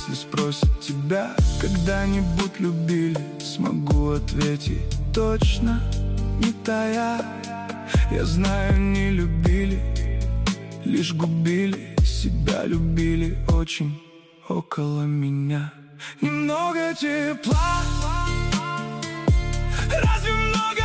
Если спросят тебя, когда-нибудь любили, смогу ответить точно, не тая. Я знаю, не любили, лишь губили себя, любили очень около меня. Немного тепла, разве много